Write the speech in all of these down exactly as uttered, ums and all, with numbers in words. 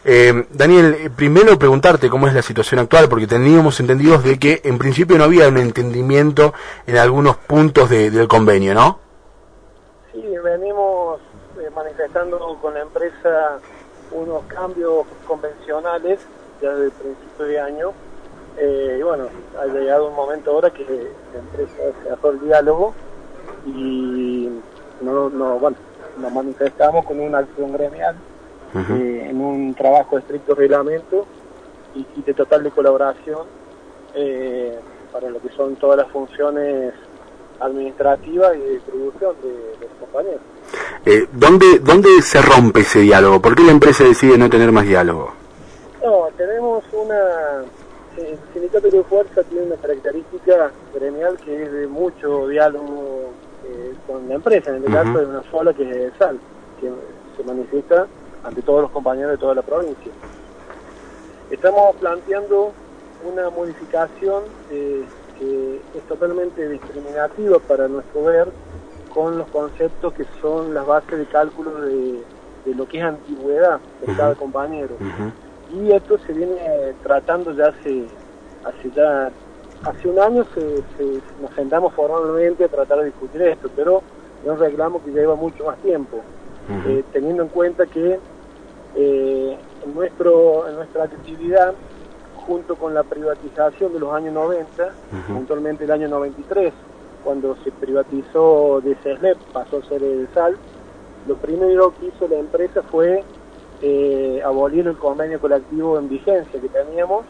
Eh, Daniel, primero preguntarte cómo es la situación actual, porque teníamos entendidos de que en principio no había un entendimiento en algunos puntos de, del convenio, ¿no? Sí, venimos eh, manifestando con la empresa unos cambios convencionales ya desde el principio de año. Eh, y bueno, ha llegado un momento ahora que la empresa cerró el diálogo y no, no, bueno, nos manifestamos con una acción gremial. Uh-huh. eh, en un trabajo de estricto reglamento y, y de total de colaboración eh, para lo que son todas las funciones administrativas y de distribución de, de los compañeros. Eh, ¿dónde, ¿Dónde se rompe ese diálogo? ¿Por qué la empresa decide no tener más diálogo? No, tenemos una... El sindicato de fuerza tiene una característica gremial que es de mucho diálogo eh, con la empresa, en el uh-huh. caso de una sola que es S A L, que se manifiesta ante todos los compañeros de toda la provincia. Estamos planteando una modificación eh, que es totalmente discriminativa para nuestro ver con los conceptos que son las bases de cálculo de, de lo que es antigüedad de uh-huh. cada compañero. Uh-huh. Y esto se viene tratando ya hace, hace ya hace un año se, se, nos sentamos formalmente a tratar de discutir esto, pero es un reclamo que lleva mucho más tiempo, uh-huh. eh, teniendo en cuenta que Eh, en, nuestro, en nuestra actividad, junto con la privatización de los años noventa, uh-huh. puntualmente el año noventa y tres, cuando se privatizó de C E S L E P, pasó a ser el S A L, lo primero que hizo la empresa fue eh, abolir el convenio colectivo en vigencia que teníamos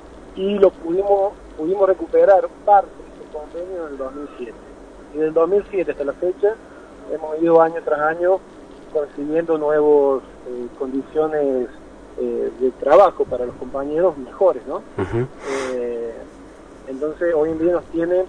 y lo pudimos, pudimos recuperar parte de ese convenio en el dos mil siete. Y del dos mil siete hasta la fecha hemos ido año tras año consiguiendo nuevas eh, condiciones eh, de trabajo para los compañeros mejores, ¿no? Uh-huh. Eh, entonces hoy en día nos tienen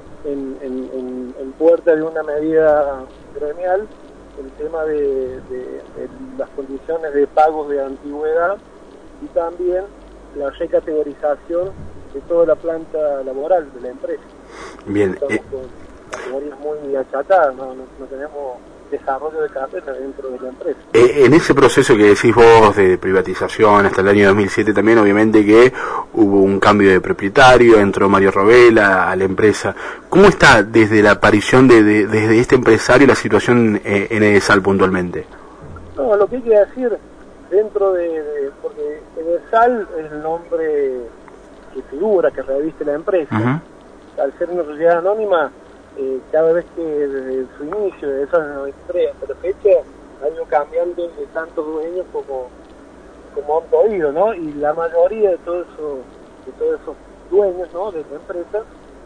en, en, en, en puerta de una medida gremial el tema de, de, de las condiciones de pagos de antigüedad y también la recategorización de toda la planta laboral de la empresa. Bien. Estamos eh... con categorías muy achatadas, no, no, no tenemos desarrollo de carrera dentro de la empresa. Eh, en ese proceso que decís vos de privatización hasta el año dos mil siete también obviamente que hubo un cambio de propietario, entró Mario Robela a la empresa. ¿Cómo está desde la aparición de, de desde este empresario la situación eh, en E S A L puntualmente? No, lo que hay que decir dentro de, de porque E S A L es el nombre que figura, que reviste la empresa. Uh-huh. Al ser una sociedad anónima, Eh, cada vez que desde su inicio, de esos noventa y tres hasta la fecha, ha ido cambiando de tantos dueños como, como han podido, ¿no? Y la mayoría de todos esos, de todos esos dueños, ¿no?, de la empresa,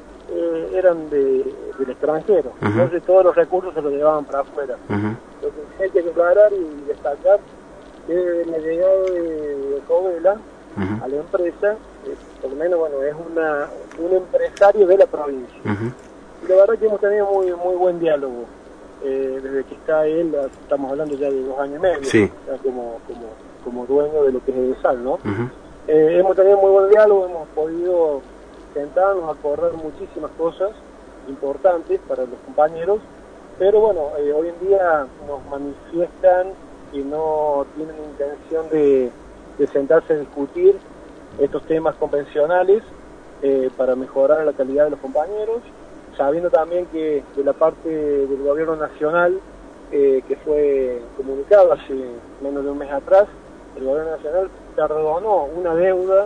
eh, eran de, del extranjero. Uh-huh. Entonces todos los recursos se los llevaban para afuera. Uh-huh. Entonces hay que aclarar y destacar que la llegada de, de Robela uh-huh. a la empresa, eh, por lo menos, bueno, es una, un empresario de la provincia. Uh-huh. Y la verdad que hemos tenido muy muy buen diálogo eh, desde que está él, estamos hablando ya de dos años y medio, sí. ya como, como, como dueño de lo que es E S A L, ¿no? Uh-huh. Eh, hemos tenido muy buen diálogo, hemos podido sentarnos a acordar muchísimas cosas importantes para los compañeros, pero bueno, eh, hoy en día nos manifiestan que no tienen intención de, de sentarse a discutir estos temas convencionales eh, para mejorar la calidad de los compañeros, sabiendo también que de la parte del gobierno nacional, eh, que fue comunicado hace menos de un mes atrás, el gobierno nacional perdonó una deuda,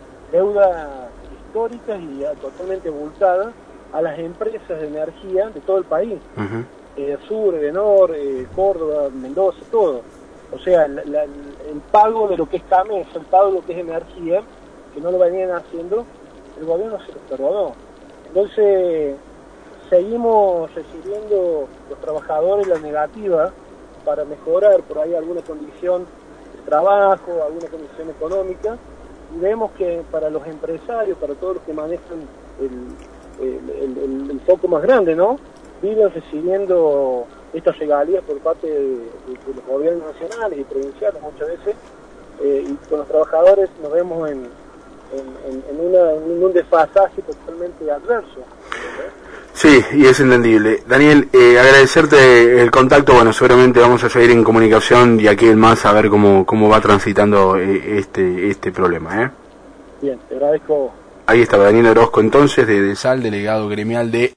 deuda histórica y totalmente abultada a las empresas de energía de todo el país, uh-huh. eh, Sur, Edenor, eh, Córdoba, Mendoza, todo. O sea, la, la, el pago de lo que es CAMES, el pago de lo que es energía, que no lo venían haciendo, el gobierno se los perdonó. Entonces, seguimos recibiendo los trabajadores la negativa para mejorar por ahí alguna condición de trabajo, alguna condición económica, y vemos que para los empresarios, para todos los que manejan el, el, el, el foco más grande, ¿no?, viven recibiendo estas regalías por parte de, de, de los gobiernos nacionales y provinciales muchas veces, eh, y con los trabajadores nos vemos en En, en, en, una, en un desfasaje totalmente adverso. Sí, y es entendible. Daniel, eh, agradecerte el contacto, bueno, seguramente vamos a seguir en comunicación y aquí en más a ver cómo, cómo va transitando eh, este, este problema, ¿eh? Bien, te agradezco. Ahí estaba Daniel Orozco entonces, de DESAL, delegado gremial de